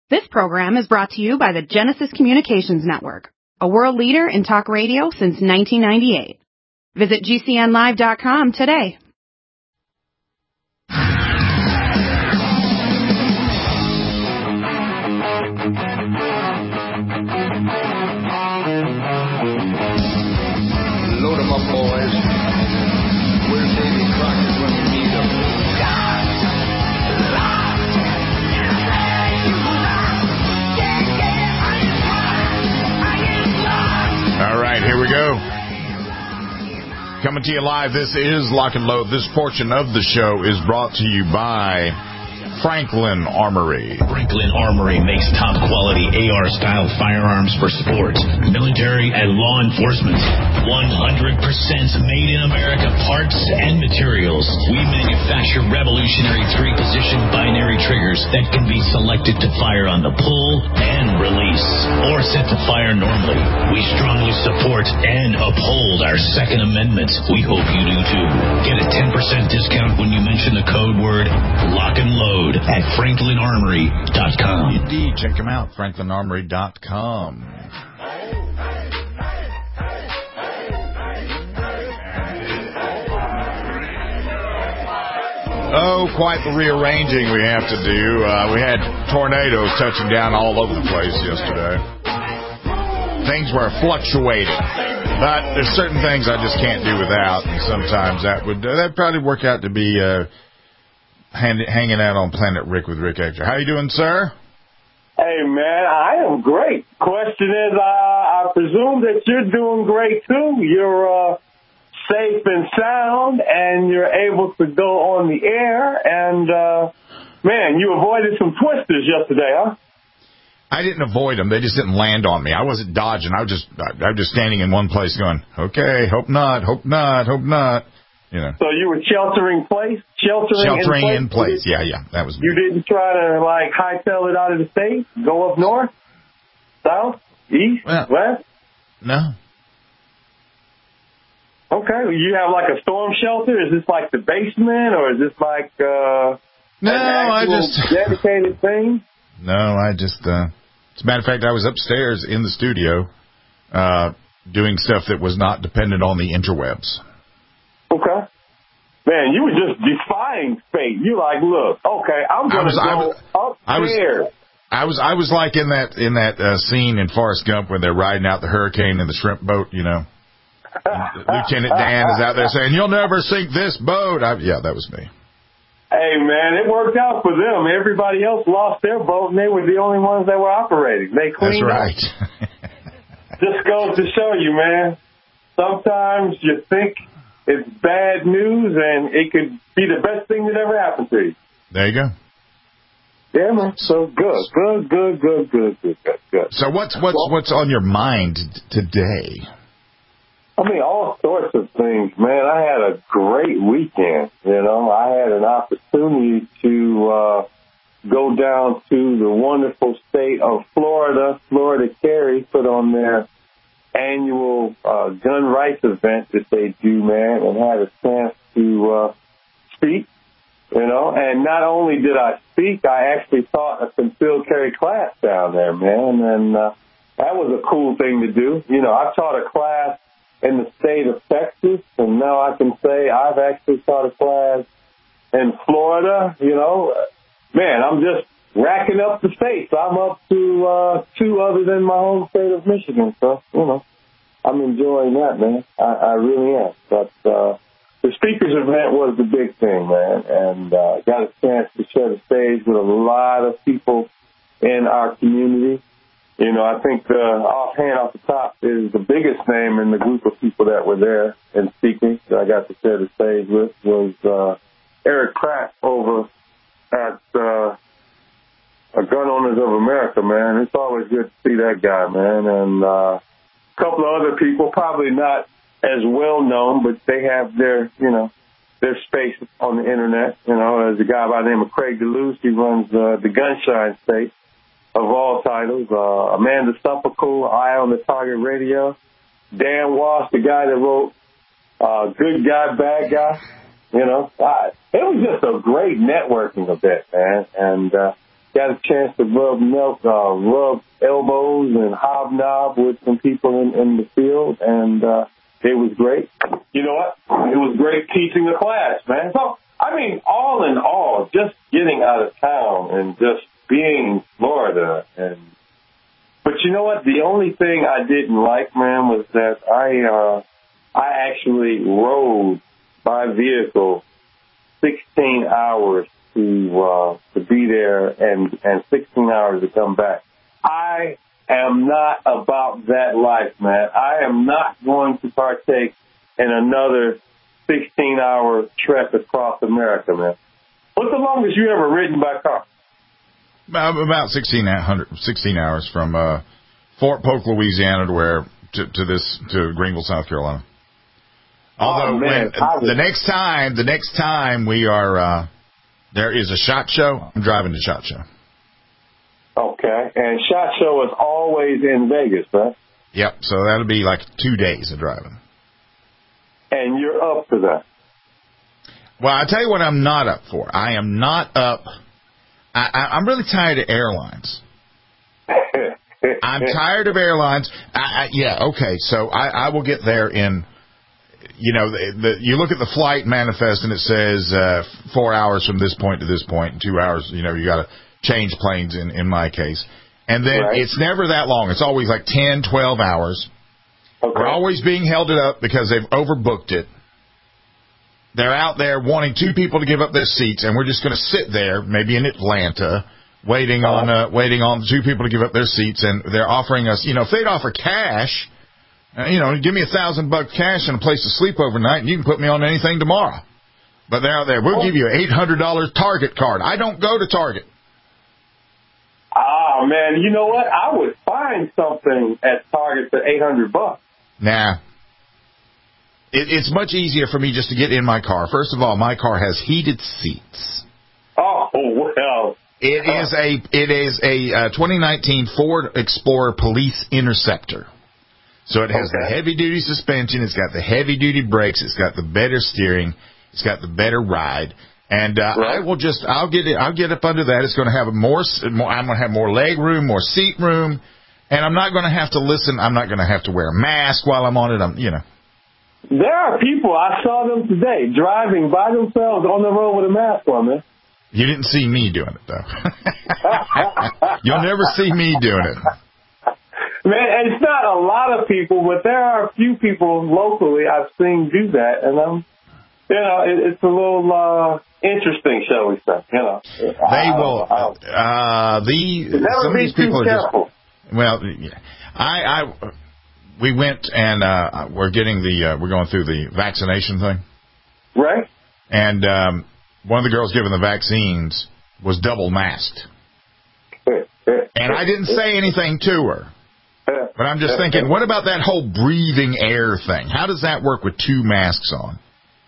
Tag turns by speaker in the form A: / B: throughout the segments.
A: This program is brought to you by the Genesis Communications Network, a world leader in talk radio since 1998. Visit GCNlive.com today.
B: Load 'em up, boys. Where's Davy Crockett when we need him?
C: All right, here we go. Coming to you live, this is Lock and Load. This portion of the show is brought to you by Franklin Armory.
D: Franklin Armory makes top-quality AR-style firearms for sports, military, and law enforcement. 100% made in America parts and materials. We manufacture revolutionary three-position binary triggers that can be selected to fire on the pull and release, or set to fire normally. We strongly support and uphold our Second Amendment. We hope you do too. Get a 10% discount when you mention the code word Lock and Load at FranklinArmory.com.
C: Indeed, check them out, FranklinArmory.com. Oh, quite the rearranging we have to do. We had tornadoes touching down all over the place yesterday. Things were fluctuating, but there's certain things I just can't do without, and sometimes that'd probably work out to be hanging out on Planet Rick with Rick Ector. How you doing, sir?
E: Hey, man, I am great. Question is, I presume that you're doing great, too. You're safe and sound, and you're able to go on the air. And, man, you avoided some twisters yesterday, huh?
C: I didn't avoid them. They just didn't land on me. I wasn't dodging. I was just standing in one place going, okay, hope not, hope not, hope not. You know.
E: So you were sheltering in place?
C: Yeah, that was me.
E: You didn't try to, like, hightail it out of the state? Go up north? South? East? West?
C: No.
E: Okay. You have, like, a storm shelter? Is this, like, the basement? Or is this, like, dedicated thing?
C: No, I just, as a matter of fact, I was upstairs in the studio doing stuff that was not dependent on the interwebs.
E: Okay. Man, you were just defying fate. You're like, look, okay, I'm going to go upstairs.
C: I was like in that scene in Forrest Gump when they're riding out the hurricane in the shrimp boat, you know. Lieutenant Dan is out there saying, you'll never sink this boat. Yeah, that was me.
E: Hey, man, it worked out for them. Everybody else lost their boat, and they were the only ones that were operating. They cleaned up.
C: That's right.
E: Just goes to show you, man, sometimes you think it's bad news, and it could be the best thing that ever happened to you.
C: There you go.
E: Yeah, man. So good.
C: So what's on your mind today?
E: I mean, all sorts of things, man. I had a great weekend. You know, I had an opportunity to go down to the wonderful state of Florida. Florida Carry put on their annual gun rights event that they do, man, and had a chance to speak, you know. And not only did I speak, I actually taught a concealed carry class down there, man, and that was a cool thing to do. You know, I taught a class in the state of Texas, and now I can say I've actually taught a class in Florida, you know. Man, I'm just racking up the states. I'm up to 2 other than my home state of Michigan. So, you know, I'm enjoying that, man. I really am. But the speakers event was the big thing, man, and got a chance to share the stage with a lot of people in our community. You know, I think offhand off the top is the biggest name in the group of people that were there and speaking that I got to share the stage with was Eric Pratt over at Gun Owners of America, man. It's always good to see that guy, man. And a couple of other people, probably not as well known, but they have their, you know, their space on the internet. You know, there's a guy by the name of Craig DeLuce. He runs the Gunshine State. Of all titles, Amanda Sumpical, Eye on the Target Radio, Dan Walsh, the guy that wrote Good Guy, Bad Guy, you know. It was just a great networking event, man. And got a chance to rub elbows and hobnob with some people in the field, and it was great. You know what? It was great teaching a class, man. So, I mean, all in all, just getting out of town and just being in Florida. But you know what? The only thing I didn't like, man, was that I actually rode my vehicle 16 hours to be there and 16 hours to come back. I am not about that life, man. I am not going to partake in another 16-hour trek across America, man. What's the longest you ever ridden by car?
C: About 16 hours from Fort Polk, Louisiana, to Greenville, South Carolina. Although the next time we are there is a SHOT Show, I'm driving to SHOT Show.
E: Okay, and SHOT Show is always in Vegas, right?
C: Yep. So that'll be like 2 days of driving.
E: And you're up for that?
C: Well, I tell you what, I'm not up for. I am not up. I'm really tired of airlines. I'm tired of airlines. So I will get there in, you look at the flight manifest and it says 4 hours from this point to this point, and 2 hours, you got to change planes in my case. And then It's never that long. It's always like 10, 12 hours. Okay. We're always being held up because they've overbooked it. They're out there wanting two people to give up their seats, and we're just going to sit there, maybe in Atlanta, waiting on two people to give up their seats, and they're offering us, if they'd offer cash, give me $1,000 cash and a place to sleep overnight, and you can put me on anything tomorrow. But they're out there, we'll give you an $800 Target card. I don't go to Target.
E: Ah, man, you know what? I would find something at Target for $800.
C: Nah. It's much easier for me just to get in my car. First of all, my car has heated seats.
E: Oh, well.
C: It is a 2019 Ford Explorer Police Interceptor. So it has the heavy-duty suspension. It's got the heavy-duty brakes. It's got the better steering. It's got the better ride. And I'll get up under that. It's going to have I'm going to have more leg room, more seat room, and I'm not going to have to listen. I'm not going to have to wear a mask while I'm on it.
E: There are people, I saw them today, driving by themselves on the road with a mask on, man.
C: You didn't see me doing it, though. You'll never see me doing it.
E: Man, and it's not a lot of people, but there are a few people locally I've seen do that, and it's a little interesting, shall we say.
C: They will. Some of these people are just. Well, we went and we're going through the vaccination thing,
E: right?
C: And one of the girls giving the vaccines was double masked, and I didn't say anything to her. But I'm just thinking, what about that whole breathing air thing? How does that work with two masks on?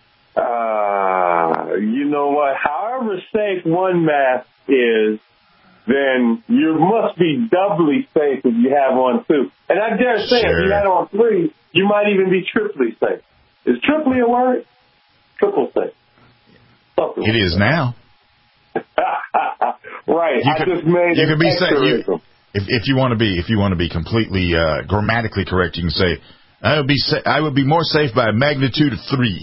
E: You know what? However safe one mask is, then you must be doubly safe if you have on two. And I dare say, if you had on three, you might even be triply safe. Is triply a word? Triple safe.
C: It is now.
E: Right. I just made
C: you
E: an
C: can be
E: safe.
C: If you want to be completely grammatically correct, you can say I would be more safe by a magnitude of 3.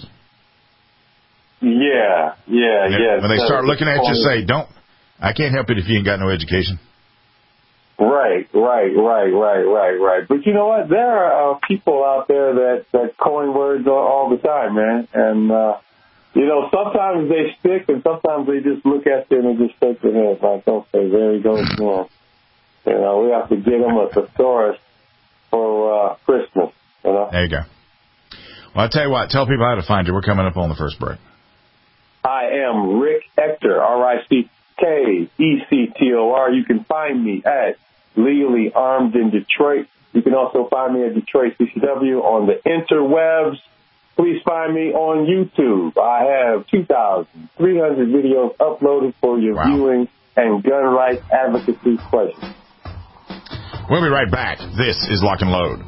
E: Yeah.
C: When they start looking at you, say, I can't help it if you ain't got no education. Right.
E: But you know what? There are people out there that coin words all the time, man. And, sometimes they stick and sometimes they just look at you and they just shake their head like, okay, there he goes. We have to get them a thesaurus for Christmas.
C: There you go. Well, I'll tell you what. Tell people how to find you. We're coming up on the first break.
E: I am Rick Ector, RICKECTOR. You can find me at Legally Armed in Detroit. You can also find me at Detroit CCW on the interwebs. Please find me on YouTube. I have 2,300 videos uploaded for your viewing and gun rights advocacy questions.
C: We'll be right back. This is Lock and Load.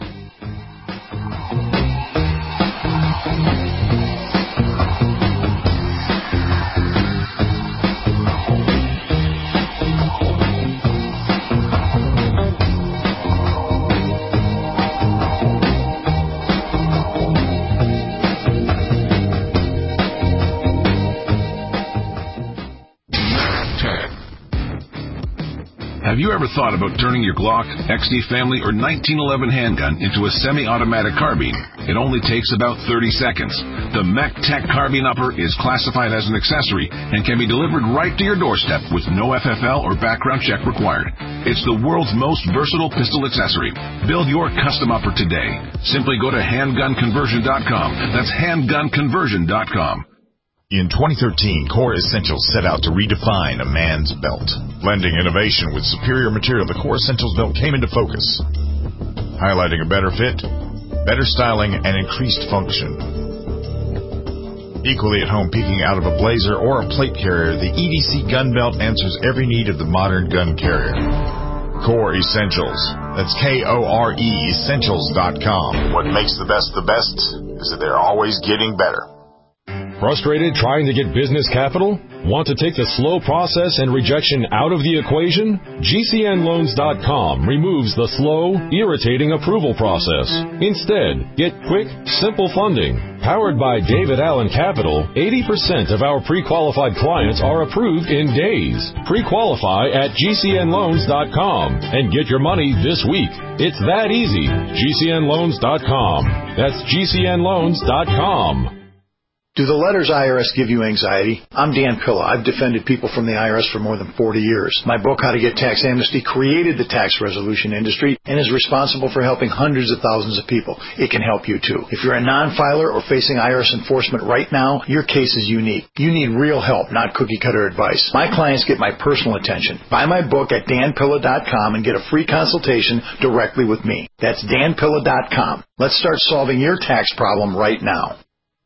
F: Have you ever thought about turning your Glock, XD Family, or 1911 handgun into a semi-automatic carbine? It only takes about 30 seconds. The Mech Tech Carbine Upper is classified as an accessory and can be delivered right to your doorstep with no FFL or background check required. It's the world's most versatile pistol accessory. Build your custom upper today. Simply go to handgunconversion.com. That's handgunconversion.com.
C: In 2013, Core Essentials set out to redefine a man's belt. Blending innovation with superior material, the Core Essentials belt came into focus, highlighting a better fit, better styling, and increased function. Equally at home peeking out of a blazer or a plate carrier, the EDC gun belt answers every need of the modern gun carrier. Core Essentials. That's K-O-R-E Essentials.com. What makes the best is that they're always getting better.
G: Frustrated trying to get business capital? Want to take the slow process and rejection out of the equation? GCNLoans.com removes the slow, irritating approval process. Instead, get quick, simple funding. Powered by David Allen Capital, 80% of our pre-qualified clients are approved in days. Pre-qualify at GCNLoans.com and get your money this week. It's that easy. GCNLoans.com. That's GCNLoans.com.
H: Do the letters IRS give you anxiety? I'm Dan Pilla. I've defended people from the IRS for more than 40 years. My book, How to Get Tax Amnesty, created the tax resolution industry and is responsible for helping hundreds of thousands of people. It can help you too. If you're a non-filer or facing IRS enforcement right now, your case is unique. You need real help, not cookie-cutter advice. My clients get my personal attention. Buy my book at danpilla.com and get a free consultation directly with me. That's danpilla.com. Let's start solving your tax problem right now.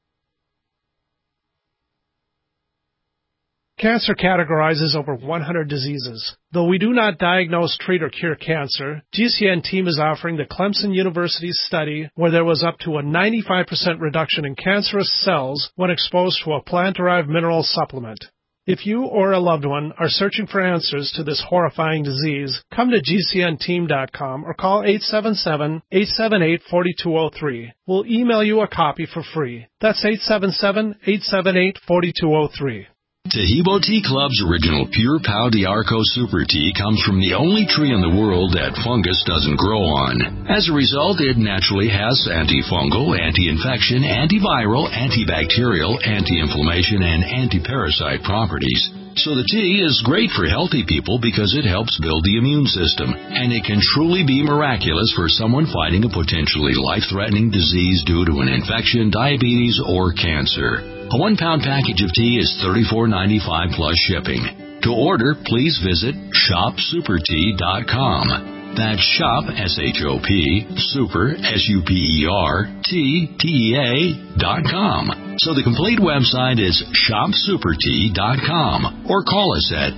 I: Cancer categorizes over 100 diseases. Though we do not diagnose, treat, or cure cancer, GCN team is offering the Clemson University's study where there was up to a 95% reduction in cancerous cells when exposed to a plant-derived mineral supplement. If you or a loved one are searching for answers to this horrifying disease, come to GCNteam.com or call 877-878-4203. We'll email you a copy for free. That's 877-878-4203.
D: Tahibo Tea Club's original Pure Pau d'Arco Super Tea comes from the only tree in the world that fungus doesn't grow on. As a result, it naturally has antifungal, anti-infection, antiviral, antibacterial, anti-inflammation, and anti-parasite properties. So the tea is great for healthy people because it helps build the immune system, and it can truly be miraculous for someone fighting a potentially life-threatening disease due to an infection, diabetes, or cancer. A 1-pound package of tea is $34.95 plus shipping. To order, please visit shopsupertea.com. That's shop, S-H-O-P, super, S-U-P-E-R, T-T-E-A.com. So the complete website is shopsupertea.com or call us at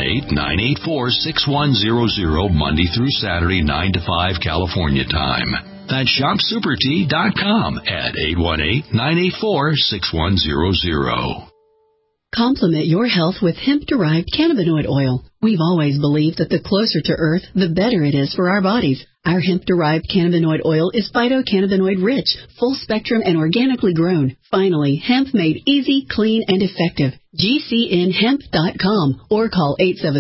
D: 818-984-6100 Monday through Saturday, 9 to 5 California time. That's shopsupertea.com at 818-984-6100.
J: Complement your health with hemp-derived cannabinoid oil. We've always believed that the closer to Earth, the better it is for our bodies. Our hemp-derived cannabinoid oil is phytocannabinoid-rich, full-spectrum, and organically grown. Finally, hemp made easy, clean, and effective. GCNhemp.com or call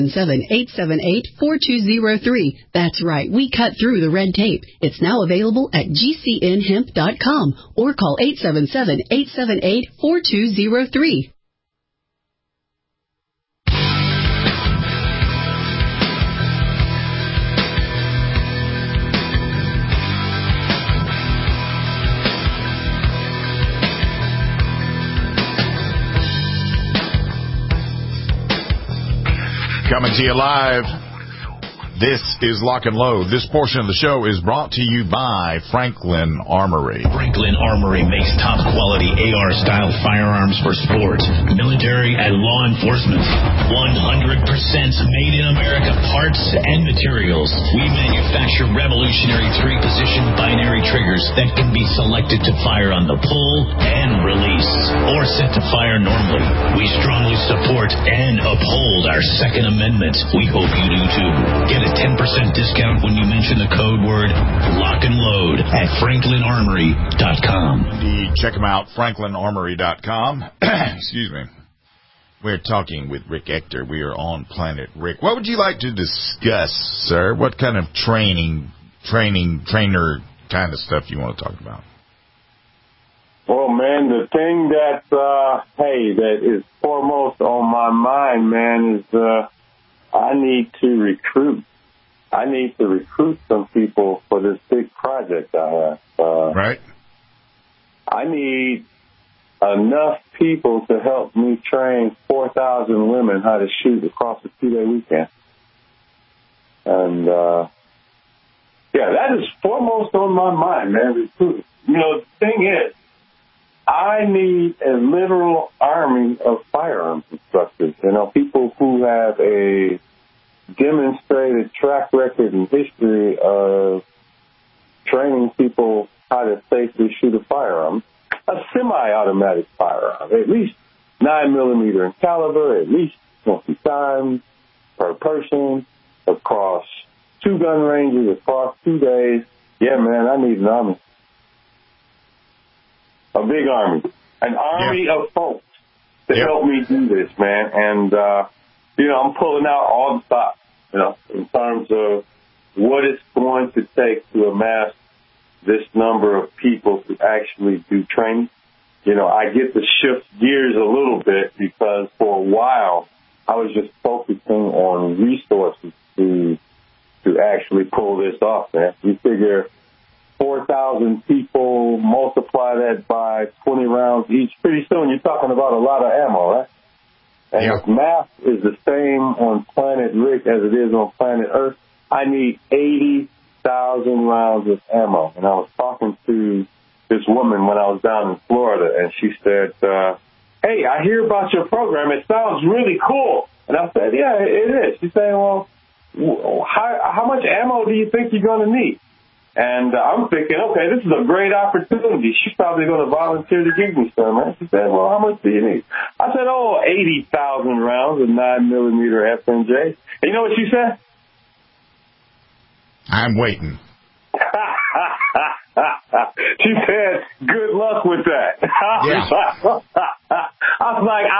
J: 877-878-4203. That's right, we cut through the red tape. It's now available at GCNhemp.com or call 877-878-4203.
C: Coming to you live. This is Lock and Load. This portion of the show is brought to you by Franklin Armory.
D: Franklin Armory makes top-quality AR-style firearms for sports, military, and law enforcement. 100% made in America parts and materials. We manufacture revolutionary 3-position binary triggers that can be selected to fire on the pull and release, or set to fire normally. We strongly support and uphold our Second Amendment. We hope you do too. Get a 10% discount when you mention the code word Lock and Load at franklinarmory.com.
C: Indeed, check them out, franklinarmory.com. Excuse me. We're talking with Rick Ector. We are on Planet Rick. What would you like to discuss, sir? What kind of trainer kind of stuff you want to talk about?
E: Well, man, the thing that, that is foremost on my mind, man, is I need to recruit. I need to recruit some people for this big project I have.
C: Right.
E: I need enough people to help me train 4,000 women how to shoot across a 2-day weekend. And, that is foremost on my mind, man, recruiting. You know, the thing is, I need a literal army of firearms instructors, people who have a demonstrated track record and history of training people how to safely shoot a firearm, a semi-automatic firearm, at least 9mm in caliber, at least 20 times per person, across 2 gun ranges, across 2 days. Yeah, man, I need an army. A big army. An army of folks to help me do this, man. And, I'm pulling out all the stops, in terms of what it's going to take to amass this number of people to actually do training. I get to shift gears a little bit because for a while I was just focusing on resources to actually pull this off, man. You figure 4,000 people, multiply that by 20 rounds each. Pretty soon you're talking about a lot of ammo, right? And if math is the same on Planet Rick as it is on Planet Earth, I need 80,000 rounds of ammo. And I was talking to this woman when I was down in Florida, and she said, hey, I hear about your program. It sounds really cool. And I said, yeah, it is. She said, well, how much ammo do you think you're going to need? And I'm thinking, okay, this is a great opportunity. She's probably going to volunteer to give me some, right? She said, well, how much do you need? I said, 80,000 rounds of 9mm FMJ. And you know what she said?
C: I'm waiting.
E: She said, good luck with that. I was like,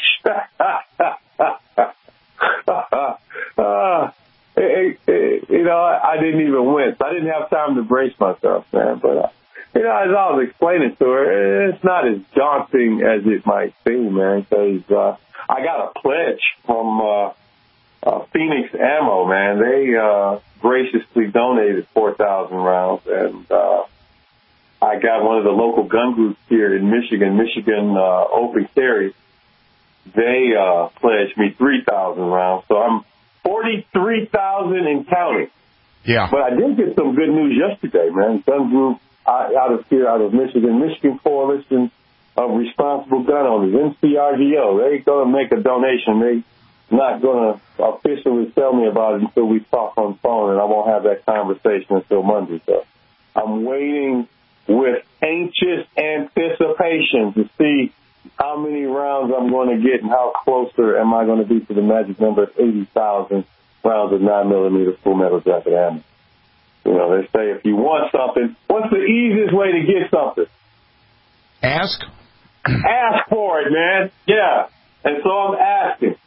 E: ouch. I didn't even wince. I didn't have time to brace myself, man. But, as I was explaining to her, it's not as daunting as it might seem, man, because I got a pledge from Phoenix Ammo, man. They graciously donated 4,000 rounds, and I got one of the local gun groups here in Michigan Open Carry. They pledged me 3,000 rounds, so I'm 43,000 and counting.
C: Yeah.
E: But I did get some good news yesterday, man. Gun group out of Michigan Coalition of Responsible Gun Owners, NCRGO. They're going to make a donation. They're not going to officially tell me about it until we talk on the phone, and I won't have that conversation until Monday. So I'm waiting with anxious anticipation to see how many rounds I'm going to get and how closer am I going to be to the magic number of 80,000 rounds of 9mm full metal jacket ammo. They say if you want something, what's the easiest way to get something?
C: Ask.
E: Ask for it, man. Yeah. And so I'm asking.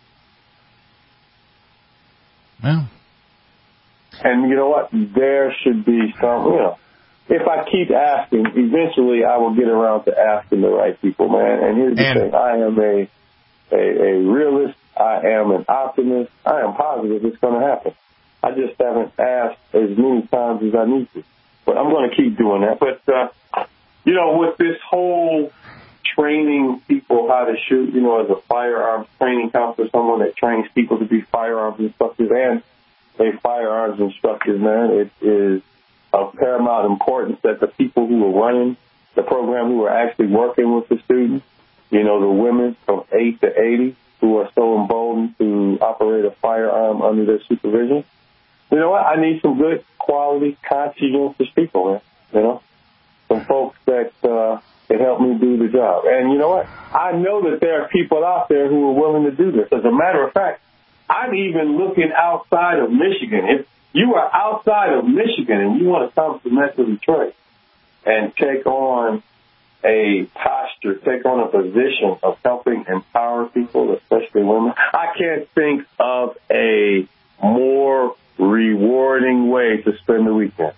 C: Well.
E: And you know what? There should be some, if I keep asking, eventually I will get around to asking the right people, man. And here's the thing. I am a realist. I am an optimist. I am positive it's going to happen. I just haven't asked as many times as I need to. But I'm going to keep doing that. But, with this whole training people how to shoot, as a firearms training counselor, someone that trains people to be firearms instructors and a firearms instructor, man, it is of paramount importance that the people who are running the program, who are actually working with the students, the women from 8 to 80 who are so emboldened to operate a firearm under their supervision. You know what? I need some good quality, conscientious people, man. Some folks that can help me do the job. And you know what? I know that there are people out there who are willing to do this. As a matter of fact, I'm even looking outside of Michigan. If you are outside of Michigan and you want to come to Metro Detroit and take on a Tosh posture, take on a position of helping empower people, especially women. I can't think of a more rewarding way to spend the weekend.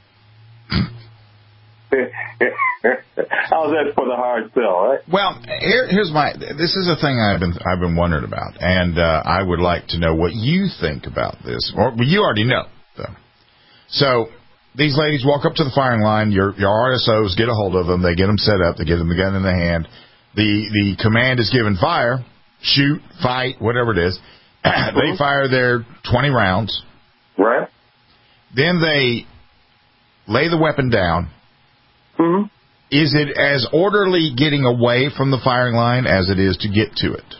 E: How's that for the hard sell, right?
C: Well, this is a thing I've been wondering about, and I would like to know what you think about this. Or you already know, though. So these ladies walk up to the firing line. Your RSOs get a hold of them. They get them set up. They give them the gun in the hand. The command is given: fire, shoot, fight, whatever it is. They fire their 20 rounds.
E: Right.
C: Then they lay the weapon down.
E: Mm-hmm.
C: Is it as orderly getting away from the firing line as it is to get to it?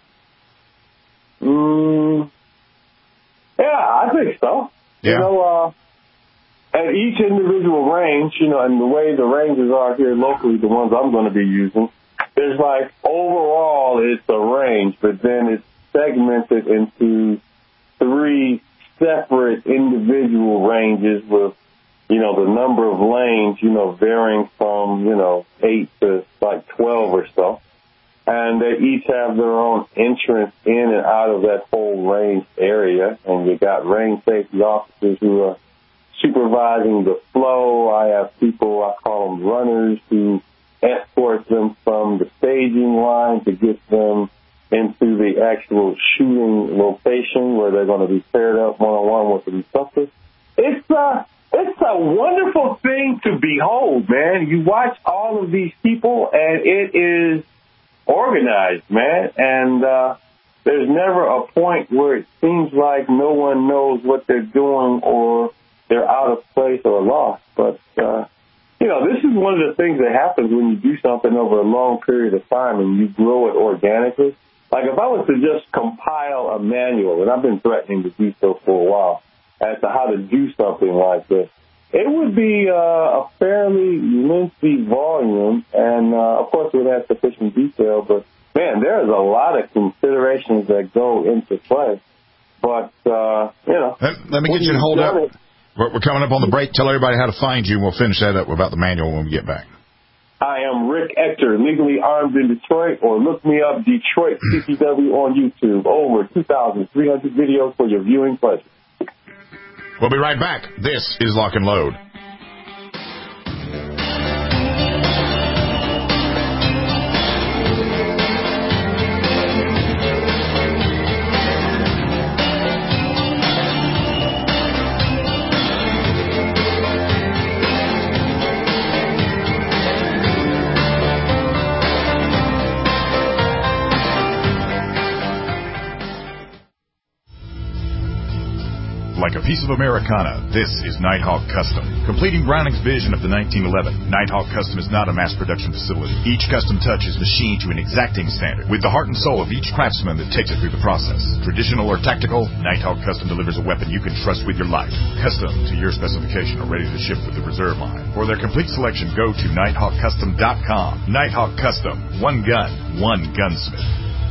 E: Yeah, I think so.
C: Yeah.
E: You know, at each individual range, you know, and the way the ranges are here locally, the ones I'm going to be using, there's like overall it's a range, but then it's segmented into 3 separate individual ranges with, you know, the number of lanes, you know, varying from, 8 to like 12 or so. And they each have their own entrance in and out of that whole range area. And you got range safety officers who are supervising the flow. I have people, I call them runners, who escort them from the staging line to get them into the actual shooting location where they're going to be paired up one-on-one with the instructor. It's a wonderful thing to behold, man. You watch all of these people, and it is organized, man. And there's never a point where it seems like no one knows what they're doing or they're out of place or lost. But, this is one of the things that happens when you do something over a long period of time and you grow it organically. Like if I was to just compile a manual, and I've been threatening to do so for a while, as to how to do something like this, it would be a fairly lengthy volume, and of course it would have sufficient detail, but man, there's a lot of considerations that go into play. But,
C: Let me get you to hold up. We're coming up on the break. Tell everybody how to find you, and we'll finish that up about the manual when we get back.
E: I am Rick Ector, legally armed in Detroit, or look me up, Detroit CCW on YouTube. Over 2,300 videos for your viewing pleasure.
C: We'll be right back. This is Lock and Load. Like a piece of Americana, this is Nighthawk Custom. Completing Browning's vision of the 1911, Nighthawk Custom is not a mass production facility. Each custom touch is machined to an exacting standard, with the heart and soul of each craftsman that takes it through the process. Traditional or tactical, Nighthawk Custom delivers a weapon you can trust with your life. Custom to your specification or ready to ship with the reserve line. For their complete selection, go to nighthawkcustom.com. Nighthawk Custom. One gun, one gunsmith.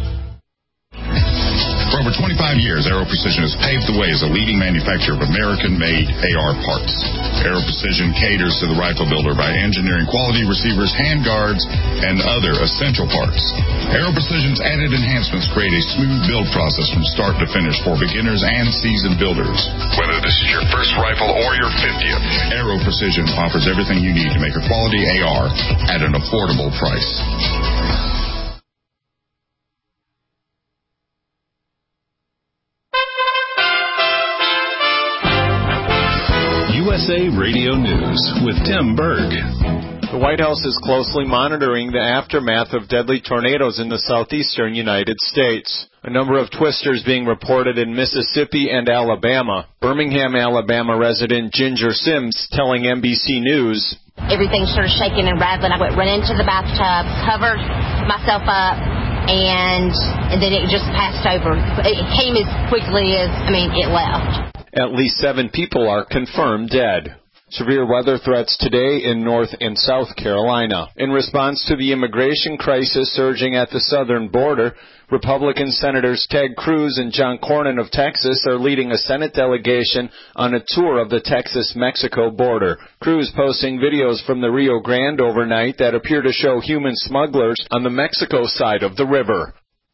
K: For over 25 years, Aero Precision has paved the way as a leading manufacturer of American-made AR parts. Aero Precision caters to the rifle builder by engineering quality receivers, handguards, and other essential parts. Aero Precision's added enhancements create a smooth build process from start to finish for beginners and seasoned builders. Whether this is your first rifle or your 50th, Aero Precision offers everything you need to make a quality AR at an affordable price.
L: USA Radio News with Tim Berg.
M: The White House is closely monitoring the aftermath of deadly tornadoes in the southeastern United States. A number of twisters being reported in Mississippi and Alabama. Birmingham, Alabama resident Ginger Sims telling NBC News,
N: everything started shaking and rattling. I went right into the bathtub, covered myself up, and then it just passed over. It came as quickly as, it left.
M: At least 7 people are confirmed dead. Severe weather threats today in North and South Carolina. In response to the immigration crisis surging at the southern border, Republican Senators Ted Cruz and John Cornyn of Texas are leading a Senate delegation on a tour of the Texas-Mexico border. Cruz posting videos from the Rio Grande overnight that appear to show human smugglers on the Mexico side of the river.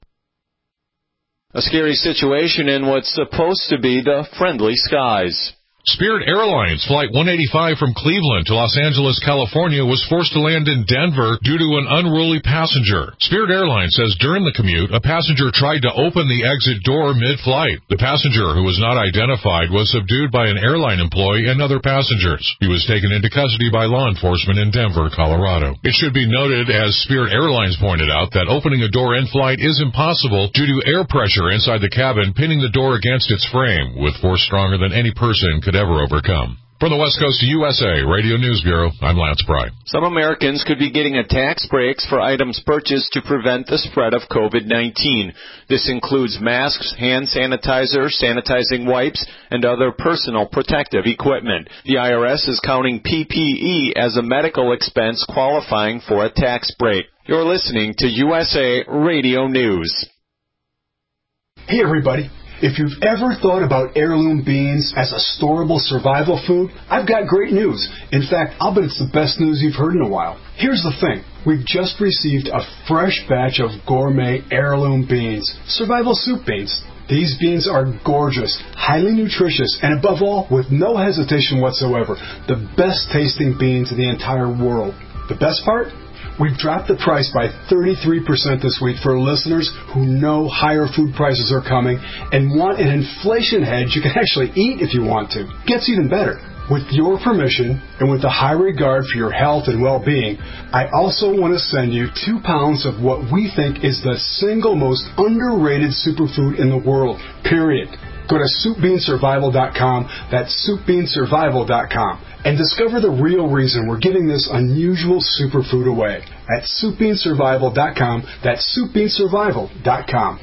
M: A scary situation in what's supposed to be the friendly skies.
O: Spirit Airlines Flight 185 from Cleveland to Los Angeles, California was forced to land in Denver due to an unruly passenger. Spirit Airlines says during the commute, a passenger tried to open the exit door mid-flight. The passenger, who was not identified, was subdued by an airline employee and other passengers. He was taken into custody by law enforcement in Denver, Colorado. It should be noted, as Spirit Airlines pointed out, that opening a door in flight is impossible due to air pressure inside the cabin pinning the door against its frame, with force stronger than any person could ever overcome. From the West Coast to USA Radio News Bureau, I'm Lance Pry.
M: Some Americans could be getting a tax breaks for items purchased to prevent the spread of COVID-19. This includes masks, hand sanitizer, sanitizing wipes, and other personal protective equipment. The IRS is counting PPE as a medical expense qualifying for a tax break. You're listening to USA Radio News.
P: Hey, everybody. If you've ever thought about heirloom beans as a storable survival food, I've got great news. In fact, I'll bet it's the best news you've heard in a while. Here's the thing. We've just received a fresh batch of gourmet heirloom beans, survival soup beans. These beans are gorgeous, highly nutritious, and above all, with no hesitation whatsoever, the best tasting beans in the entire world. The best part? We've dropped the price by 33% this week for listeners who know higher food prices are coming and want an inflation hedge you can actually eat if you want to. Gets even better. With your permission and with a high regard for your health and well-being, I also want to send you 2 pounds of what we think is the single most underrated superfood in the world, period. Go to SoupBeanSurvival.com, that's SoupBeanSurvival.com, and discover the real reason we're giving this unusual superfood away at SoupBeanSurvival.com, that's SoupBeanSurvival.com.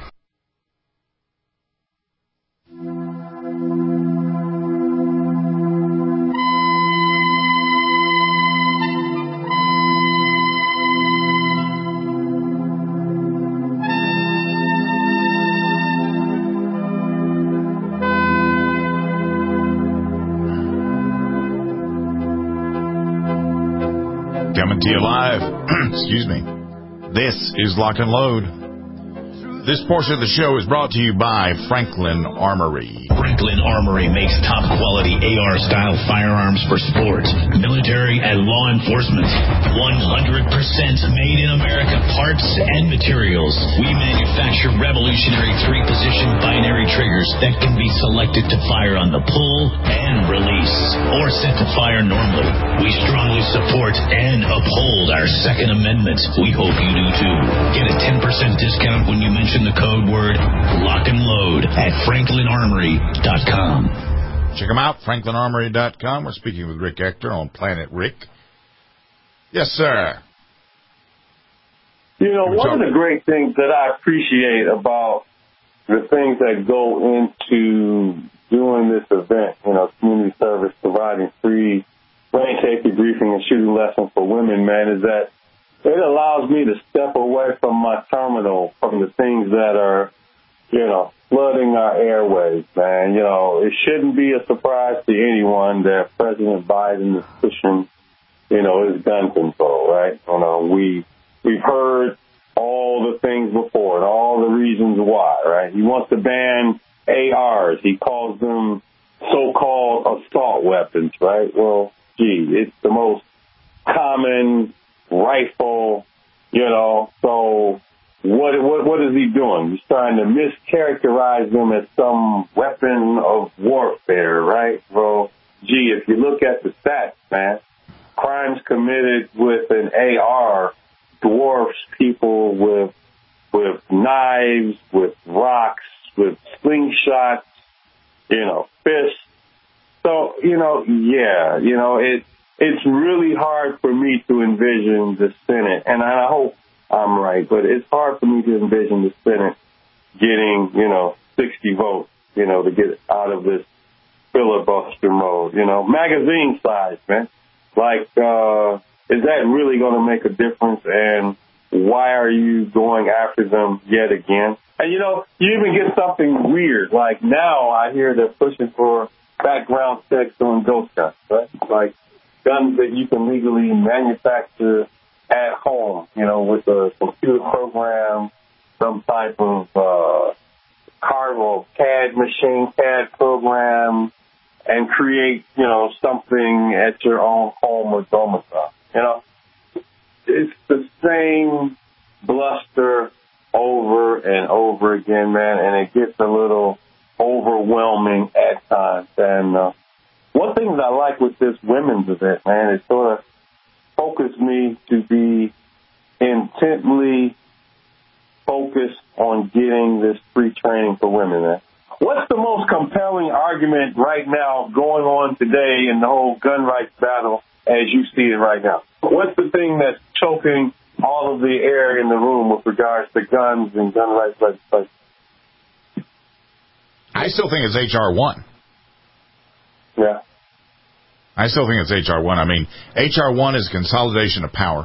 C: Coming to you live. Excuse me. This is Lock and Load. This portion of the show is brought to you by Franklin Armory.
D: Franklin Armory makes top-quality AR-style firearms for sports, military, and law enforcement. 100% made in America parts and materials. We manufacture revolutionary 3-position binary triggers that can be selected to fire on the pull and release, or set to fire normally. We strongly support and uphold our Second Amendment. We hope you do too. Get a 10% discount when you mention the code word Lock and Load at FranklinArmory.com.
C: Check them out, FranklinArmory.com. We're speaking with Rick Ector on Planet Rick. Yes, sir.
E: You know, one of the great things that I appreciate about the things that go into doing this event, you know, community service, providing free brain safety briefing and shooting lessons for women, man, is that it allows me to step away from my terminal, from the things that are, you know, flooding our airways, man. You know, it shouldn't be a surprise to anyone that President Biden is pushing, you know, his gun control, right? You know, we've heard all the things before and all the reasons why, right? He wants to ban ARs. He calls them so-called assault weapons, right? Well, gee, it's the most common rifle, you know, so what is he doing? He's trying to mischaracterize them as some weapon of warfare, right? Well, gee, if you look at the stats, man, crimes committed with an AR dwarfs people with knives, with rocks, with slingshots, you know, fists. So, you know, yeah, you know, it's really hard for me to envision the Senate, and I hope I'm right, but it's hard for me to envision the Senate getting, you know, 60 votes, you know, to get out of this filibuster mode, magazine size, man. Like, is that really going to make a difference? And why are you going after them yet again? And, you even get something weird. Like now I hear they're pushing for background checks on ghost guns, right? Like guns that you can legally manufacture at home, with a computer program, some type of CAD machine, CAD program, and create, something at your own home or domicile. It's the same bluster over and over again, man, and it gets a little overwhelming at times. And one thing that I like with this women's event, man, it sort of focused me to be intently focused on getting this free training for women, man. What's the most compelling argument right now going on today in the whole gun rights battle as you see it right now? What's the thing that's choking all of the air in the room with regards to guns and gun rights legislation?
C: I still think it's H.R. 1.
E: Yeah.
C: I still think it's H.R. 1. I mean, H.R. 1 is consolidation of power.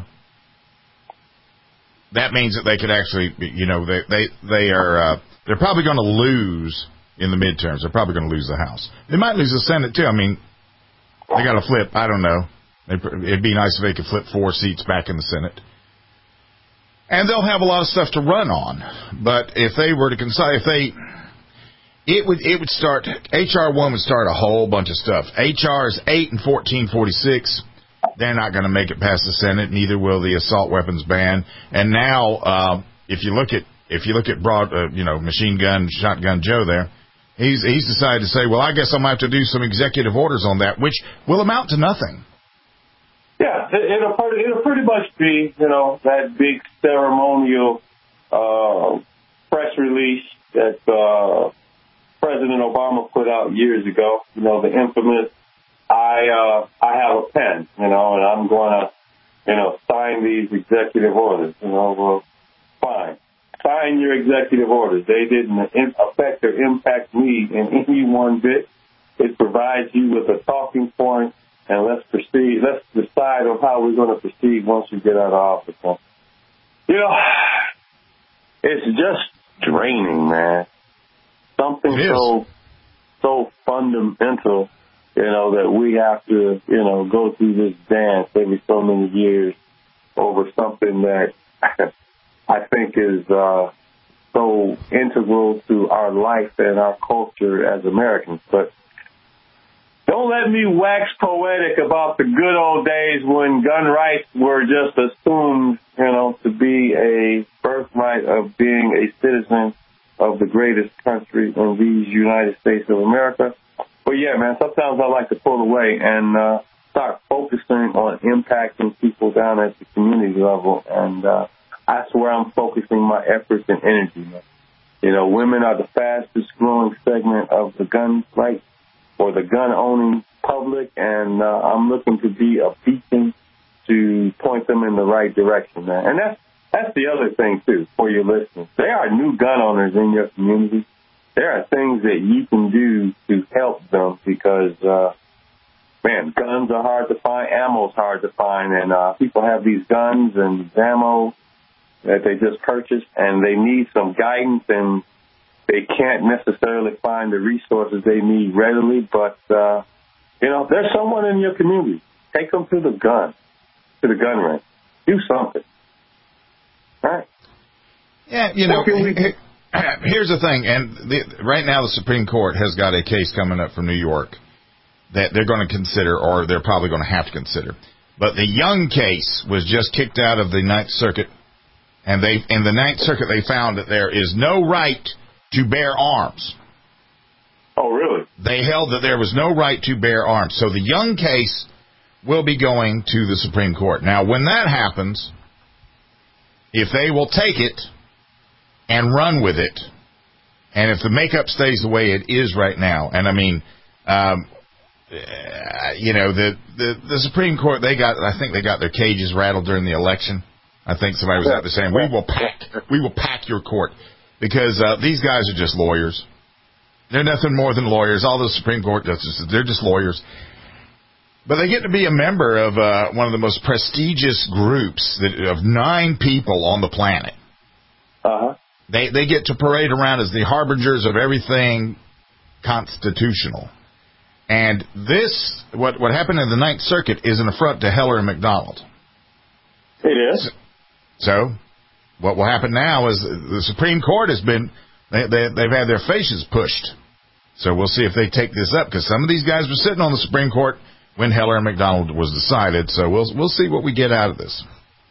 C: That means that they could actually, they're probably going to lose in the midterms. They're probably going to lose the House. They might lose the Senate, too. I mean, they got to flip. I don't know. It'd be nice if they could flip 4 seats back in the Senate. And they'll have a lot of stuff to run on. But if they were to consolidate, it would start, H.R. 1 would start a whole bunch of stuff. H.R.'s 8 and 1446, they're not going to make it past the Senate. Neither will the assault weapons ban. And now, if you look at machine gun, shotgun Joe there, he's decided to say, well, I guess I'm going to have to do some executive orders on that, which will amount to nothing.
E: Yeah, it'll pretty much be, that big ceremonial press release that President Obama put out years ago. The infamous, I have a pen, and I'm going to, sign these executive orders. Well, fine. Sign your executive orders. They didn't affect or impact me in any one bit. It provides you with a talking point, and let's proceed. Let's decide on how we're going to proceed once you get out of office. It's just draining, man. Something so fundamental, that we have to, go through this dance every so many years over something that I think is so integral to our life and our culture as Americans. But don't let me wax poetic about the good old days when gun rights were just assumed, to be a birthright of being a citizen of the greatest country in these United States of America. But yeah, man, sometimes I like to pull away and start focusing on impacting people down at the community level. And that's where I'm focusing my efforts and energy, man. Women are the fastest growing segment of the gun rights or the gun-owning public, and I'm looking to be a beacon to point them in the right direction, man. And that's the other thing, too, for your listeners. There are new gun owners in your community. There are things that you can do to help them because, guns are hard to find, ammo's hard to find, and people have these guns and ammo that they just purchased, and they need some guidance, and they can't necessarily find the resources they need readily, but, there's someone in your community. Take them to the gun range. Do something. All right?
C: Yeah, here's the thing, and right now the Supreme Court has got a case coming up from New York that they're going to consider, or they're probably going to have to consider. But the Young case was just kicked out of the Ninth Circuit, and in the Ninth Circuit they found that there is no right to bear arms.
E: Oh, really?
C: They held that there was no right to bear arms. So the Young case will be going to the Supreme Court. Now, when that happens, if they will take it and run with it, and if the makeup stays the way it is right now, and I mean, the Supreme Court, I think they got their cages rattled during the election. I think somebody was out there saying, we will pack your court, because these guys are just lawyers. They're nothing more than lawyers. All those Supreme Court justices, they're just lawyers. But they get to be a member of one of the most prestigious groups of 9 people on the planet.
E: Uh-huh.
C: They get to parade around as the harbingers of everything constitutional. And this, what happened in the Ninth Circuit, is an affront to Heller and McDonald.
E: It is.
C: So, what will happen now is the Supreme Court has been, they've had their faces pushed. So we'll see if they take this up, because some of these guys were sitting on the Supreme Court when Heller and McDonald was decided. So we'll see what we get out of this.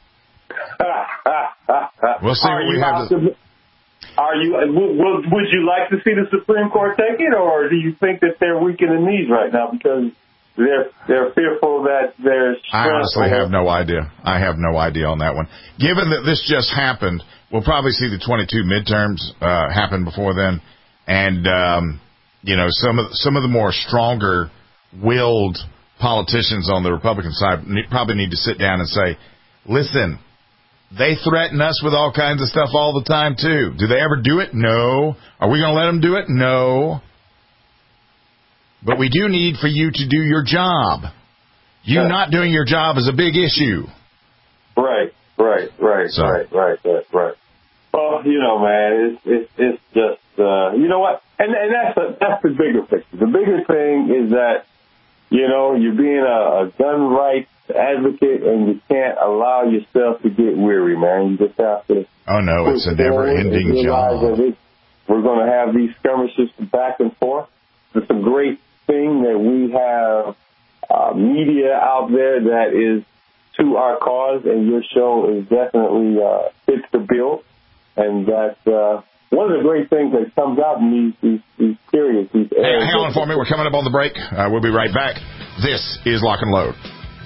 C: We'll see what we have.
E: Would you like to see the Supreme Court take it, or do you think that they're weak in the knees right now because they're fearful that there's...
C: I honestly have no idea. I have no idea on that one. Given that this just happened, we'll probably see the 22 midterms happen before then, and some of the more stronger-willed politicians on the Republican side probably need to sit down and say, listen, they threaten us with all kinds of stuff all the time, too. Do they ever do it? No. Are we going to let them do it? No. But we do need for you to do your job. You not doing your job is a big issue.
E: Right. Well, man, it's just, you know what? And that's the bigger picture. The bigger thing is that, you're being a gun rights advocate, and you can't allow yourself to get weary, man. You just have to...
C: Oh, no, it's a never-ending job.
E: We're going to have these skirmishes back and forth. It's a great thing that we have media out there that is to our cause, and your show is definitely fits the bill. And that's one of the great things that comes out in these periods. Hey,
C: hang on for me. We're coming up on the break. We'll be right back. This is Lock and Load.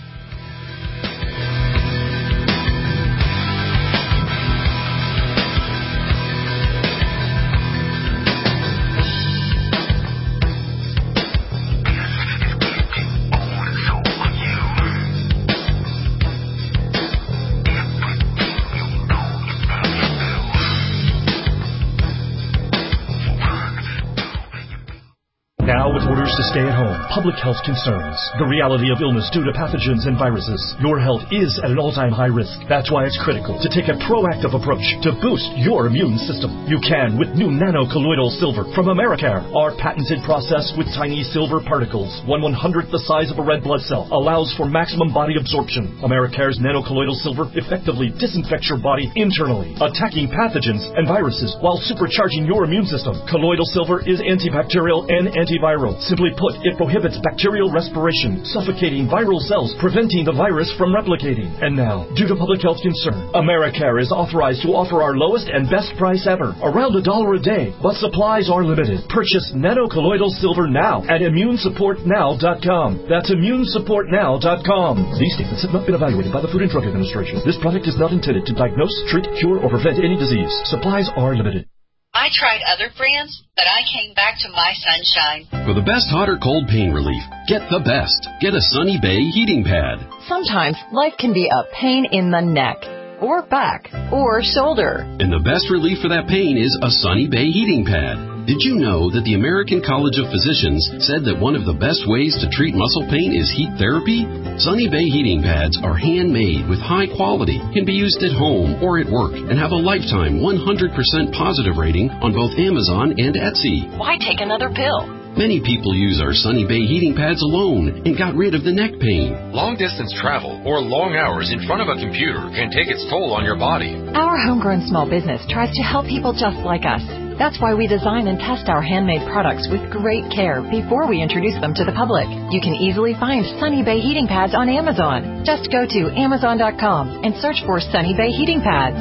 Q: Now, with orders to stay at home, public health concerns, the reality of illness due to pathogens and viruses, your health is at an all-time high risk. That's why it's critical to take a proactive approach to boost your immune system. You can with new nano-colloidal silver from Americare. Our patented process with tiny silver particles, 1/100th the size of a red blood cell, allows for maximum body absorption. Americare's nano-colloidal silver effectively disinfects your body internally, attacking pathogens and viruses while supercharging your immune system. Colloidal silver is antibacterial and antiviral. Simply put, it prohibits bacterial respiration, suffocating viral cells, preventing the virus from replicating. And now, due to public health concern, Americare is authorized to offer our lowest and best price ever, around $1 a day, but supplies are limited. Purchase nano-colloidal silver now at immunesupportnow.com. That's immunesupportnow.com. These statements have not been evaluated by the Food and Drug Administration. This product is not intended to diagnose, treat, cure, or prevent any disease. Supplies are limited.
R: I tried other brands, but I came back to My Sunshine.
S: For the best hot or cold pain relief, get the best. Get a Sunny Bay heating pad.
T: Sometimes life can be a pain in the neck, or back, or shoulder.
S: And the best relief for that pain is a Sunny Bay heating pad. Did you know that the American College of Physicians said that one of the best ways to treat muscle pain is heat therapy? Sunny Bay heating pads are handmade with high quality, can be used at home or at work, and have a lifetime 100% positive rating on both Amazon and Etsy.
T: Why take another pill?
S: Many people use our Sunny Bay heating pads alone and got rid of the neck pain.
U: Long-distance travel or long hours in front of a computer can take its toll on your body.
T: Our homegrown small business tries to help people just like us. That's why we design and test our handmade products with great care before we introduce them to the public. You can easily find Sunny Bay heating pads on Amazon. Just go to Amazon.com and search for Sunny Bay heating pads.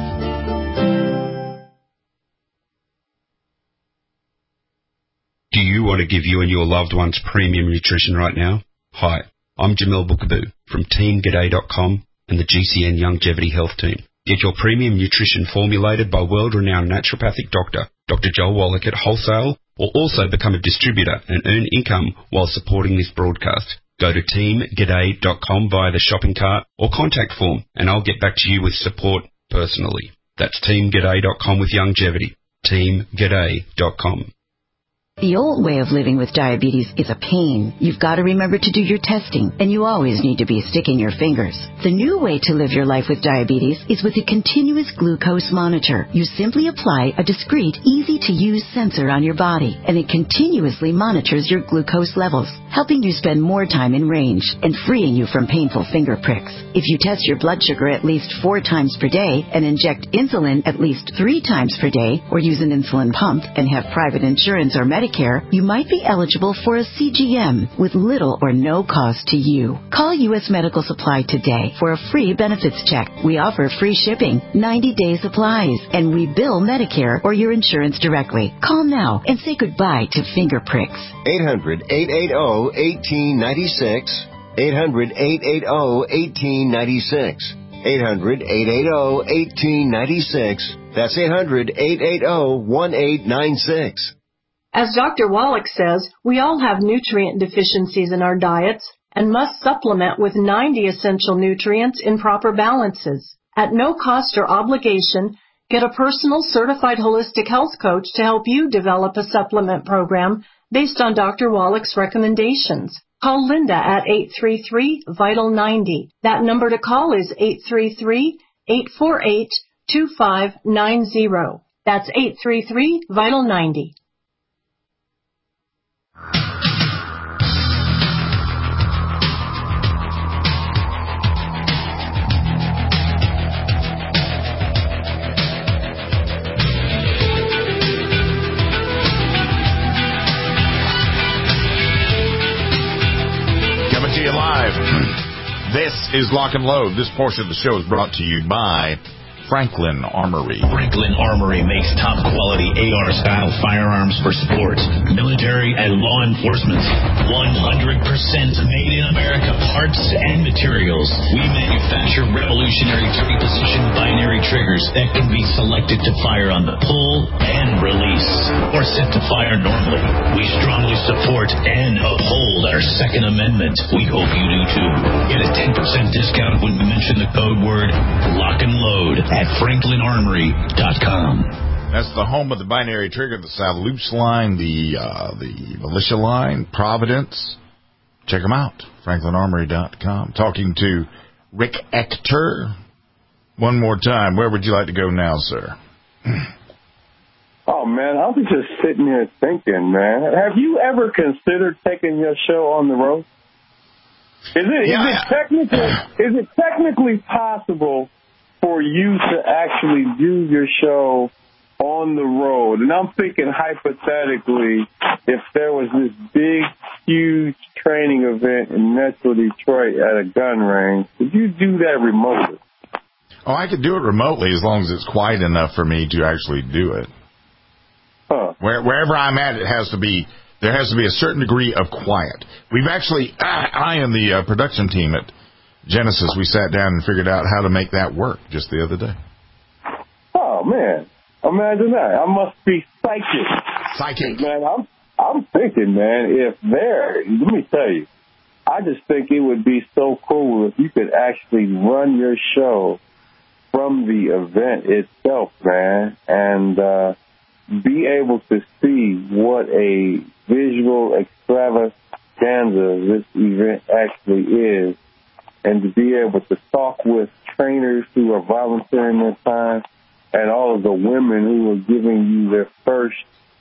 V: Do you want to give you and your loved ones premium nutrition right now? Hi, I'm Jamel Bookaboo from TeamGaday.com and the GCN Longevity Health Team. Get your premium nutrition formulated by world-renowned naturopathic doctor, Dr. Joel Wallach at wholesale, or also become a distributor and earn income while supporting this broadcast. Go to TeamGaday.com via the shopping cart or contact form, and I'll get back to you with support personally. That's TeamGaday.com with longevity. TeamGaday.com.
A: The old way of living with diabetes is a pain. You've got to remember to do your testing, and you always need to be sticking your fingers. The new way to live your life with diabetes is with a continuous glucose monitor. You simply apply a discreet, easy-to-use sensor on your body, and it continuously monitors your glucose levels, helping you spend more time in range and freeing you from painful finger pricks. If you test your blood sugar at least 4 times per day and inject insulin at least 3 times per day, or use an insulin pump and have private insurance or Medicare, you might be eligible for a CGM with little or no cost to you. Call U.S. Medical Supply today for a free benefits check. We offer free shipping, 90-day supplies, and we bill Medicare or your insurance directly. Call now and say goodbye to finger pricks.
B: 800-880-1896. 800-880-1896. 800-880-1896. That's 800-880-1896.
W: As Dr. Wallach says, we all have nutrient deficiencies in our diets and must supplement with 90 essential nutrients in proper balances. At no cost or obligation, get a personal certified holistic health coach to help you develop a supplement program based on Dr. Wallach's recommendations. Call Linda at 833-VITAL-90. That number to call is 833-848-2590. That's 833-VITAL-90.
C: This is Lock and Load. This portion of the show is brought to you by Franklin Armory.
D: Franklin Armory makes top-quality AR-style firearms for sports, military, and law enforcement. 100% made in America parts and materials. We manufacture revolutionary three-position binary triggers that can be selected to fire on the pull and release, or set to fire normally. We strongly support and uphold our Second Amendment. We hope you do too. Get a 10% discount when you mention the code word Lock and Load at FranklinArmory.com.
C: That's the home of the binary trigger, the Salutes line, the Militia line, Providence. Check them out, FranklinArmory.com. Talking to Rick Ector. One more time, where would you like to go now, sir?
E: Oh, man, I was just sitting here thinking, man. Have you ever considered taking your show on the road? Is it technically possible for you to actually do your show on the road? And I'm thinking hypothetically, if there was this big, huge training event in Metro Detroit at a gun range, could you do that remotely?
C: Oh, I could do it remotely as long as it's quiet enough for me to actually do it.
E: Huh.
C: Wherever I'm at, there has to be a certain degree of quiet. We've actually, I and the production team at Genesis, we sat down and figured out how to make that work just the other day.
E: Oh, man. Imagine that. I must be psychic. Man, I'm thinking, man, let me tell you, I just think it would be so cool if you could actually run your show from the event itself, man, and be able to see what a visual extravaganza this event actually is, and to be able to talk with trainers who are volunteering their time and all of the women who are giving you their first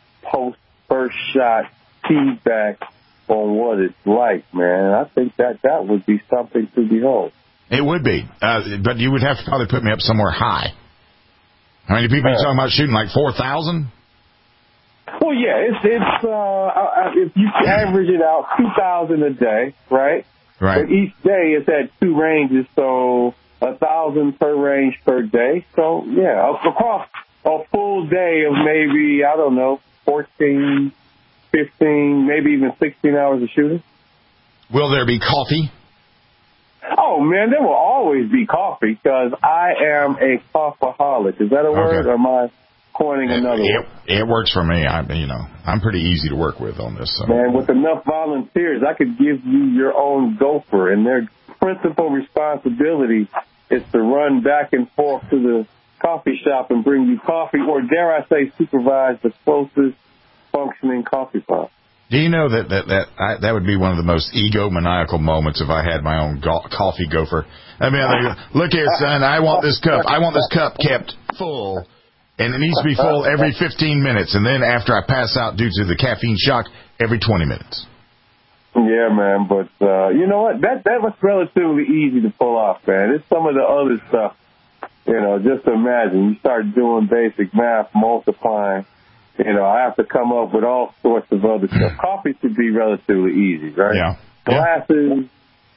E: shot feedback on what it's like, man. I think that would be something to behold.
C: It would be, but you would have to probably put me up somewhere high. How many people are you talking about shooting, like 4,000?
E: Well, yeah, it's if you average it out, 2,000 a day, right?
C: Right.
E: But each day it's at 2 ranges, so 1,000 per range per day. So, yeah, across a full day of maybe, 14, 15, maybe even 16 hours of shooting.
C: Will there be coffee?
E: Oh, man, there will always be coffee because I am a coffeeholic. Is that a word, or am I coining another one?
C: It works for me. I'm pretty easy to work with on this. So.
E: Man, with enough volunteers, I could give you your own gopher, and their principal responsibility is to run back and forth to the coffee shop and bring you coffee, or dare I say supervise the closest functioning coffee pot.
C: Do you know that would be one of the most egomaniacal moments if I had my own coffee gopher? I mean, look here, son, I want this cup kept full, and it needs to be full every 15 minutes, and then after I pass out due to the caffeine shock, every 20 minutes.
E: Yeah, man, but you know what? That was relatively easy to pull off, man. It's some of the other stuff, you know, just imagine. You start doing basic math, multiplying. You know, I have to come up with all sorts of other stuff. Coffee should be relatively easy, right?
C: Yeah.
E: Glasses,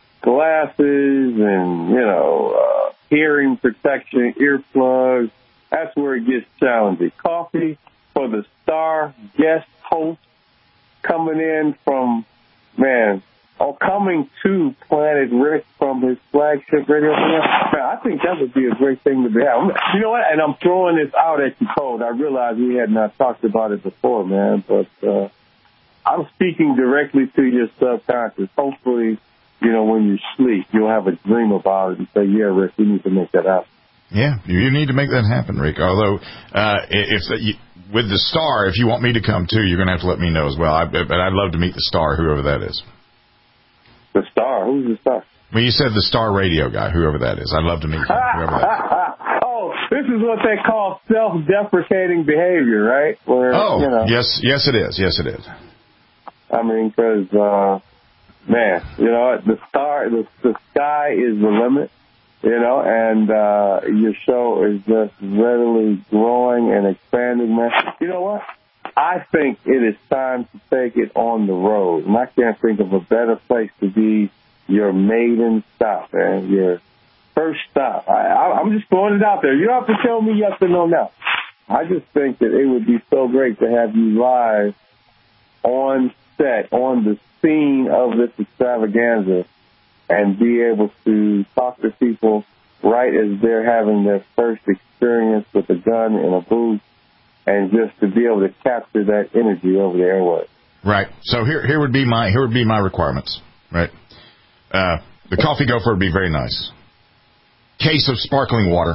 E: and, you know, hearing protection, earplugs. That's where it gets challenging. Coffee for the star guest host coming in from, coming to Planet Rick from his flagship radio station. Man, I think that would be a great thing to have. You know what? And I'm throwing this out at you cold. I realize we had not talked about it before, man, but I'm speaking directly to your subconscious. Hopefully, you know, when you sleep, you'll have a dream about it and say, yeah, Rick, we need to make that happen.
C: Yeah, you need to make that happen, Rick. Although, with the star, if you want me to come too, you're going to have to let me know as well. But I'd love to meet the star, whoever that is.
E: The star? Who's the star?
C: Well, you said the star radio guy, whoever that is. I'd love to meet him, whoever that is.
E: Oh, this is what they call self-deprecating behavior, right? Where, you know,
C: yes, it is. Yes, it is.
E: I mean, because, you know, the sky is the limit. You know, and your show is just readily growing and expanding, man. You know what? I think it is time to take it on the road. And I can't think of a better place to be your maiden stop, man, your first stop. I'm just throwing it out there. You don't have to tell me yes or no now. I just think that it would be so great to have you live on set, on the scene of this extravaganza, and be able to talk to people right as they're having their first experience with a gun in a booth, and just to be able to capture that energy over the airwaves.
C: Right. So here would be my requirements. Right. The coffee gopher would be very nice. Case of sparkling water.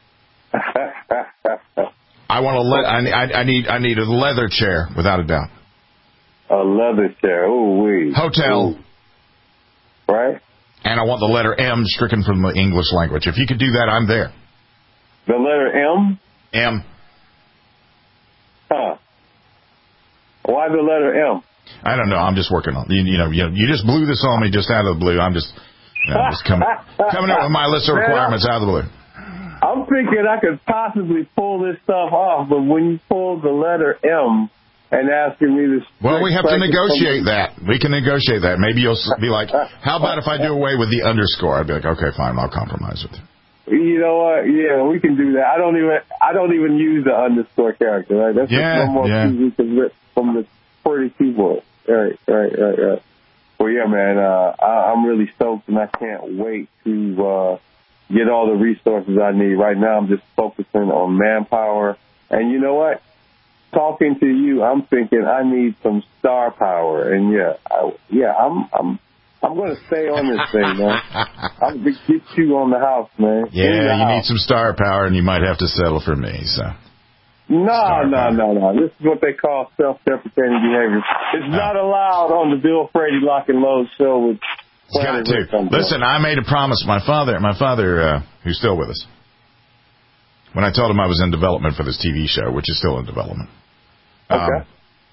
C: I need a leather chair, without a doubt.
E: A leather chair. Ooh wee.
C: Hotel.
E: Ooh. Right.
C: And I want the letter M stricken from the English language. If you could do that, I'm there.
E: The letter M?
C: M.
E: Huh. Why the letter M?
C: I don't know. I'm just working on it. You just blew this on me just out of the blue. I'm just coming up with my list of requirements out of the blue.
E: I'm thinking I could possibly pull this stuff off, but when you pull the letter M, and asking me to...
C: Well, we have to negotiate that. We can negotiate that. Maybe you'll be like, how about if I do away with the underscore? I'd be like, okay, fine, I'll compromise with you.
E: You know what? Yeah, we can do that. I don't even use the underscore character, right? That's just one more piece from the pretty keyboard. Right. Well, yeah, man, I'm really stoked, and I can't wait to get all the resources I need. Right now, I'm just focusing on manpower. And you know what? Talking to you, I'm thinking I need some star power, and I'm going to stay on this thing, man. I'm going to get you on the house, man.
C: Yeah, you need some star power, and you might have to settle for me. So.
E: No. This is what they call self-deprecating behavior. It's not allowed on the Bill Frady Lock and Load show with.
C: Got to. Listen, I made a promise. My father, who's still with us. When I told him I was in development for this TV show, which is still in development.
E: Okay.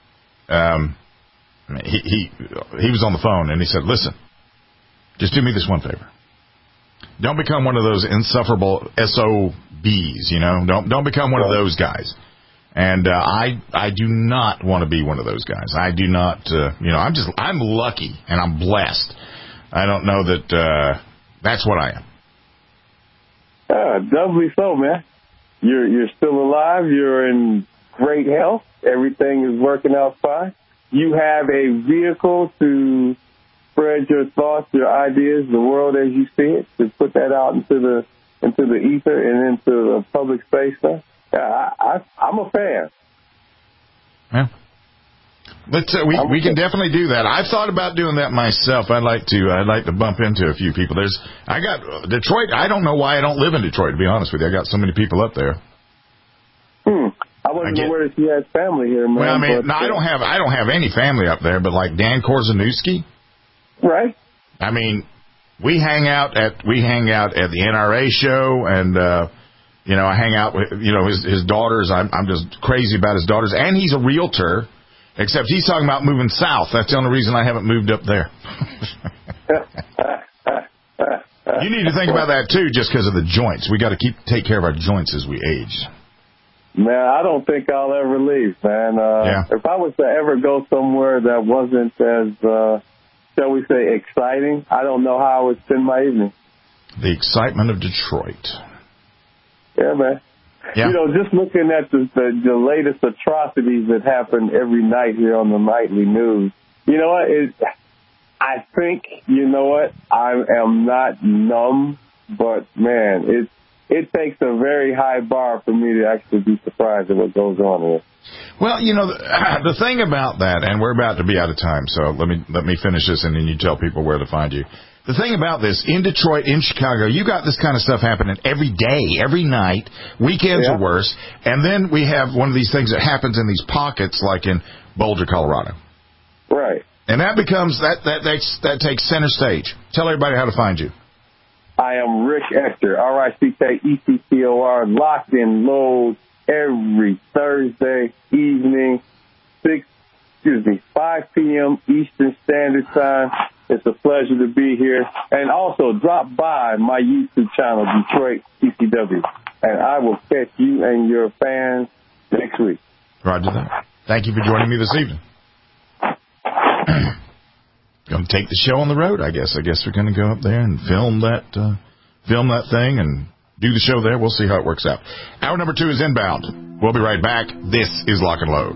C: He was on the phone and he said, "Listen, just do me this one favor. Don't become one of those insufferable SOBs, you know. Don't become one of those guys." And I do not want to be one of those guys. I do not. I'm lucky and I'm blessed. I don't know that that's what I am.
E: Doubly so, man. You're still alive. You're in great health. Everything is working out fine. You have a vehicle to spread your thoughts, your ideas, the world as you see it, to put that out into the ether and into the public space. I'm a fan.
C: Yeah. We can definitely do that. I've thought about doing that myself. I'd like to bump into a few people. I got Detroit. I don't know why I don't live in Detroit, to be honest with you. I got so many people up there.
E: I wasn't aware that she had family here, man.
C: Well, I mean, I don't have any family up there, but like Dan Korzenewski.
E: Right.
C: I mean, we hang out at the NRA show, and I hang out with his daughters. I'm just crazy about his daughters, and he's a realtor. Except he's talking about moving south. That's the only reason I haven't moved up there. You need to think about that too, just because of the joints. We got to take care of our joints as we age.
E: Man, I don't think I'll ever leave, man. If I was to ever go somewhere that wasn't as, shall we say, exciting, I don't know how I would spend my evening.
C: The excitement of Detroit. Yeah,
E: man.
C: Yeah.
E: Just looking at the latest atrocities that happen every night here on the nightly news, you know what? I think, I am not numb, but, man, it takes a very high bar for me to actually be surprised at what goes on here.
C: Well, the thing about that, and we're about to be out of time, so let me finish this, and then you tell people where to find you. The thing about this, in Detroit, in Chicago, you got this kind of stuff happening every day, every night. Weekends are worse. And then we have one of these things that happens in these pockets, like in Boulder, Colorado.
E: Right.
C: And that becomes, that takes center stage. Tell everybody how to find you.
E: I am Rick Ector, RICKECTOR, locked in load every Thursday evening, 5 p.m. Eastern Standard Time. It's a pleasure to be here. And also drop by my YouTube channel, Detroit CCW. And I will catch you and your fans next week.
C: Roger that. Thank you for joining me this evening. Going to take the show on the road, I guess. I guess we're going to go up there and film that thing and do the show there. We'll see how it works out. Hour number 2 is inbound. We'll be right back. This is Lock and Load.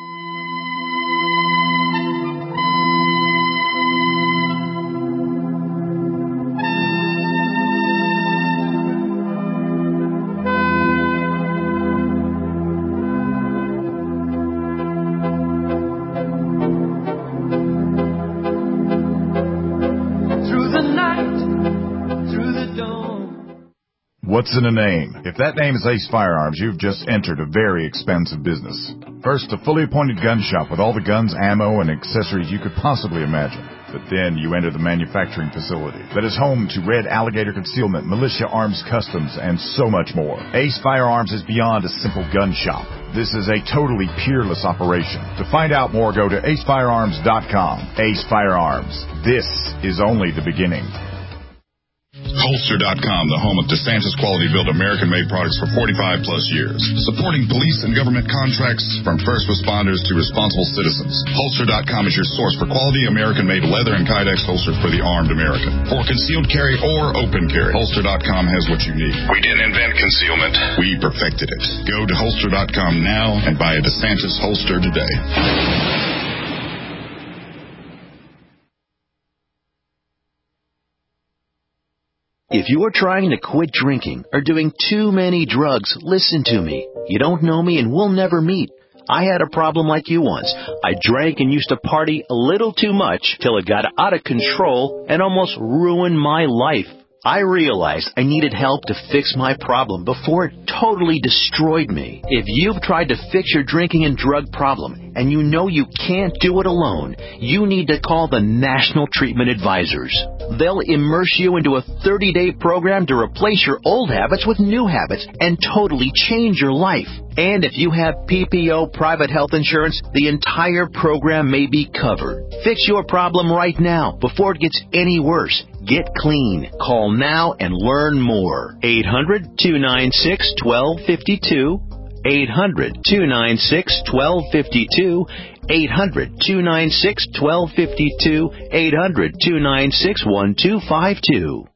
C: What's in a name? If that name is Ace Firearms, you've just entered a very expensive business. First, a fully appointed gun shop with all the guns, ammo, and accessories you could possibly imagine. But then you enter the manufacturing facility that is home to Red Alligator Concealment, Militia Arms Customs, and so much more. Ace Firearms is beyond a simple gun shop. This is a totally peerless operation. To find out more, go to acefirearms.com. Ace Firearms. This is only the beginning.
K: Holster.com, the home of DeSantis quality-built American-made products for 45-plus years. Supporting police and government contracts from first responders to responsible citizens. Holster.com is your source for quality American-made leather and Kydex holsters for the armed American. For concealed carry or open carry, Holster.com has what you need. We didn't invent concealment. We perfected it. Go to Holster.com now and buy a DeSantis holster today.
F: If you are trying to quit drinking or doing too many drugs, listen to me. You don't know me and we'll never meet. I had a problem like you once. I drank and used to party a little too much till it got out of control and almost ruined my life. I realized I needed help to fix my problem before it totally destroyed me. If you've tried to fix your drinking and drug problem and you know you can't do it alone, you need to call the National Treatment Advisors. They'll immerse you into a 30-day program to replace your old habits with new habits and totally change your life. And if you have PPO private health insurance, the entire program may be covered. Fix your problem right now before it gets any worse. Get clean. Call now and learn more. 800-296-1252. 800-296-1252. 800-296-1252. 800-296-1252.